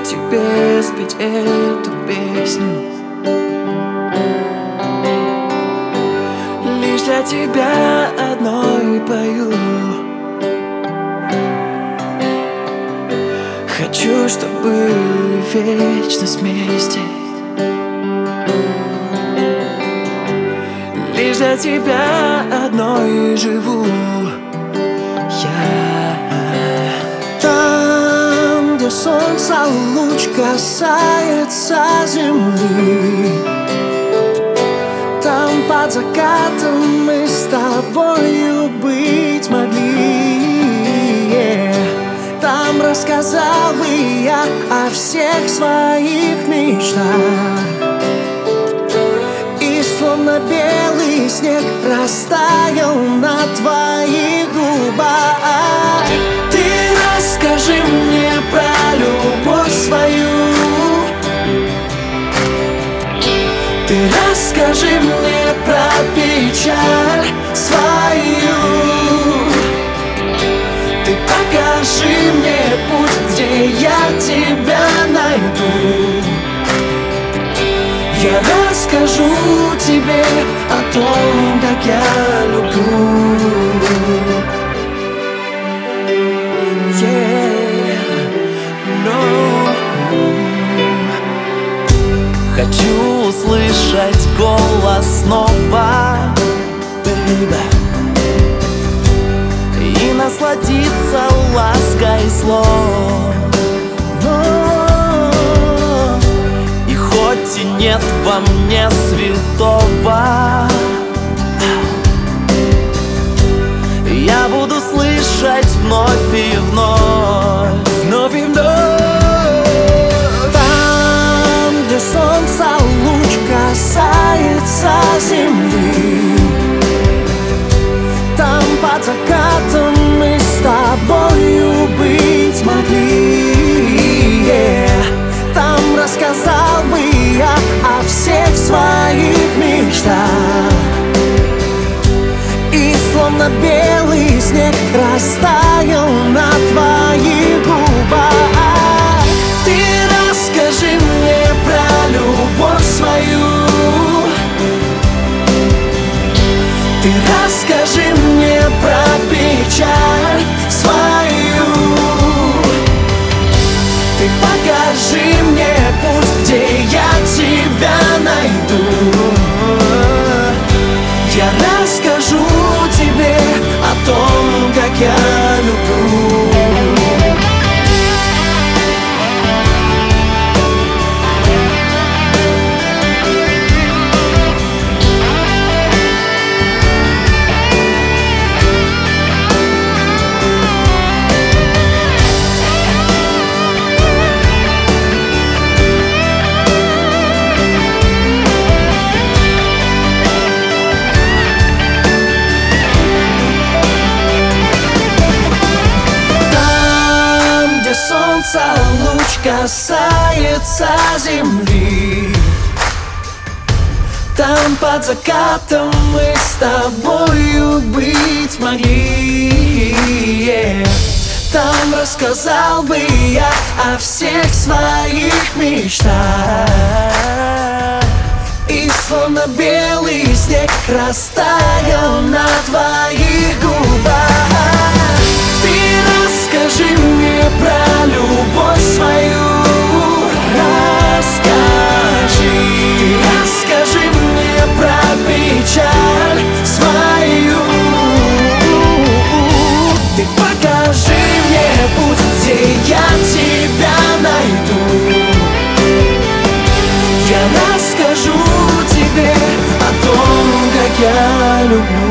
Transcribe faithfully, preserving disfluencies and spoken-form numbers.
тебе спеть эту песню. Лишь для тебя одной пою. Хочу, чтобы были вечность вместе. Лишь для тебя одной живу я. Там, где солнце луч касается земли, там под закатом мы с тобою быть могли, yeah. Там рассказал бы я о всех своих мечтах, и словно белый снег растаял на твоих губах. Ты расскажи мне про любовь свою. Ты расскажи мне про печаль свою. Ты покажи мне путь, где я тебя найду. Я расскажу тебе о том, как я люблю. Yeah, no. Хочу услышать голос снова, baby, и насладиться лаской слов. И хоть и нет во мне святого, я буду слышать вновь и вновь, вновь и вновь. Там, где солнце луч касается земли, там под закатом мы с тобою быть могли, yeah. Там рассказал бы я о всех своих мечтах, и словно белый снег растаял на твоих губах. Ты расскажи мне про любовь свою. Ты расскажи мне про печаль свою. Ты покажи мне путь, где я тебя найду. Я расскажу тебе о том, как я люблю. Солнце луч касается земли, там под закатом мы с тобою быть могли, yeah. Там рассказал бы я о всех своих мечтах, и словно белый снег растаял на твоих губах. Ты расскажи мне про любовь свою. Расскажи, ты расскажи мне про печаль свою. Ты покажи мне путь, где я тебя найду. Я расскажу тебе о том, как я люблю.